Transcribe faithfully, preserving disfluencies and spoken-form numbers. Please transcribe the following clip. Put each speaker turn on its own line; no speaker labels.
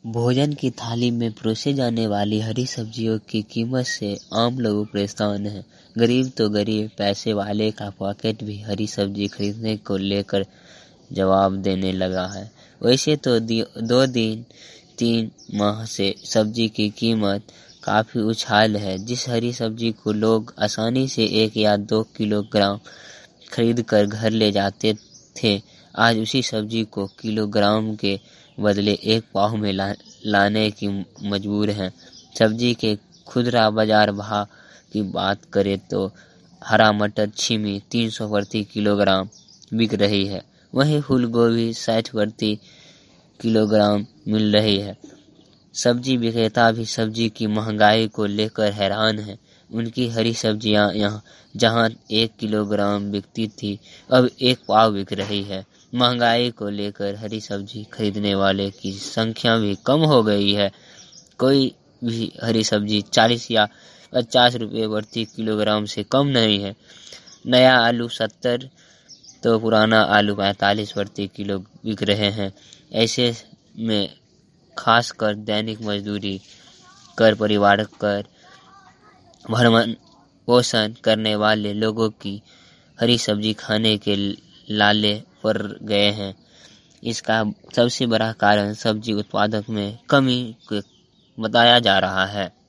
भोजन की थाली में परोसे जाने वाली हरी सब्जियों की कीमत से आम लोग परेशान हैं। गरीब तो गरीब, पैसे वाले का पॉकेट भी हरी सब्जी खरीदने को लेकर जवाब देने लगा है। वैसे तो दो दिन तीन माह से सब्जी की कीमत काफ़ी उछाल है। जिस हरी सब्जी को लोग आसानी से एक या दो किलोग्राम खरीद कर घर ले जाते थे, आज उसी सब्जी को किलोग्राम के बदले एक पाव में ला, लाने की मजबूर हैं। सब्जी के खुदरा बाजार भाव की बात करें तो हरा मटर छीमी तीन सौ प्रति किलोग्राम बिक रही है, वहीं फूल गोभी साठ प्रति किलोग्राम मिल रही है। सब्जी विक्रेता भी सब्जी की महंगाई को लेकर हैरान हैं। उनकी हरी सब्जियां यहाँ जहां एक किलोग्राम बिकती थी, अब एक पाव बिक रही है। महंगाई को लेकर हरी सब्जी खरीदने वाले की संख्या भी कम हो गई है। कोई भी हरी सब्जी चालीस या पचास रुपये प्रति किलोग्राम से कम नहीं है। नया आलू सत्तर तो पुराना आलू पैंतालीस प्रति किलो बिक रहे हैं। ऐसे में खासकर दैनिक मजदूरी कर परिवार कर भरण पोषण करने वाले लोगों की हरी सब्जी खाने के लाले पड़ गए हैं। इसका सबसे बड़ा कारण सब्जी उत्पादक में कमी को बताया जा रहा है।